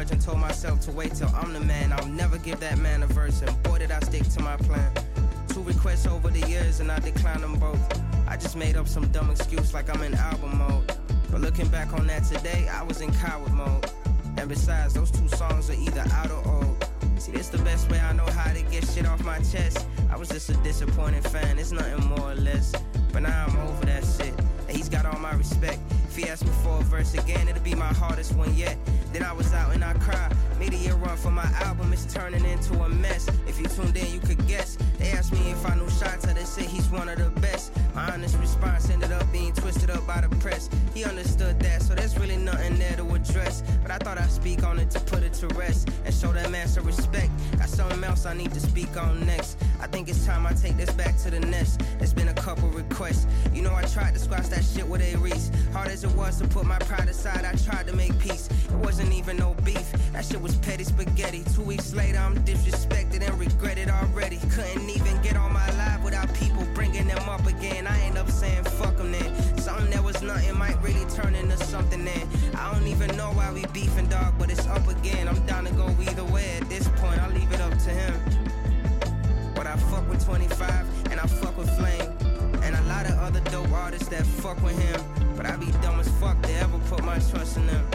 church and told myself to wait till I'm the man. I'll never give that man a verse, and boy did I stick to my plan. 2 requests over the years and I declined them both. I just made up some dumb excuse like I'm in album mode. But looking back on that today, I was in coward mode. And besides, those 2 songs are either out or old. See, this the best way I know how to get shit off my chest. I was just a disappointed fan, it's nothing more or less. But now I'm over that shit, and he's got all my respect. If he asked me for a verse again, it'll be my hardest one yet. Then I was out and I cried. Made a year run for my album, it's turning into a mess. If you tuned in, you could guess. They asked me if I knew Shanta, they said he's one of the best. My honest response ended up being twisted up by the press. He understood that, so there's really nothing there to address. But I thought I'd speak on it to put it to rest and show that man some respect. Got something else I need to speak on next. I think it's time I take this back to the nest. There's been a couple requests. You know I tried to squash that shit with A-Reese. Hard as it was to put my pride aside, I tried to make peace. It wasn't even no beef, that shit was petty spaghetti. 2 weeks later I'm disrespected and regretted already. Couldn't even get on my live without people bringing them up again. I end up saying fuck them then. Something that was nothing might really turn into something then. I don't even know why we beefing, dog, but it's up again. I'm down to go either way at this point, I'll leave it up to him. But I fuck with 25 and I fuck with Flame, and a lot of other dope artists that fuck with him. But I be dumb as fuck to ever put my trust in them.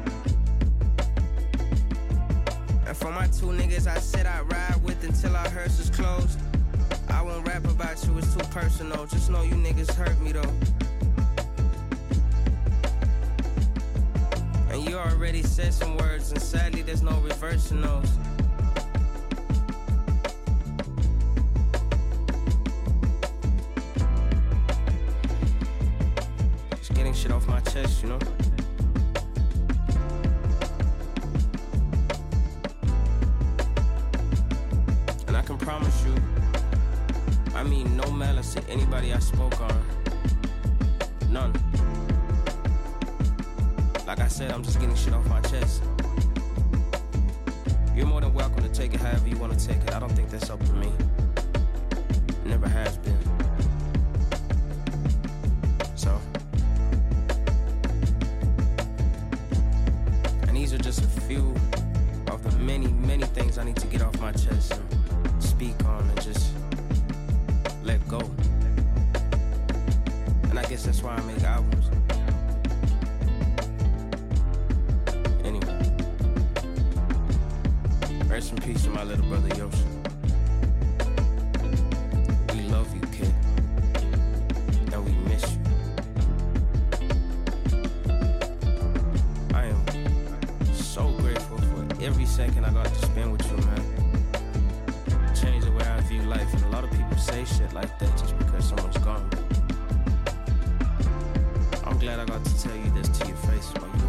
And for my 2 niggas I said I'd ride with until our hearse is closed, I won't rap about you, it's too personal. Just know you niggas hurt me though. And you already said some words, and sadly there's no reversing those. Just getting shit off my chest, you know. And I can promise you, I mean no malice to anybody I spoke on. None. Like I said, I'm just getting shit off my chest. You're more than welcome to take it however you want to take it. I don't think that's up to me. Never has been. So. And these are just a few of the many, many things I need to get off my chest and speak on and just let go. And I guess that's why I make albums. Anyway, rest in peace to my little brother Yoshi. We love you, kid, and we miss you. I am so grateful for every second I got to spend with you, man. Changed the way I view life, and a lot of people say shit like that just because someone's gone. I'm glad I got to tell you this to your face, man.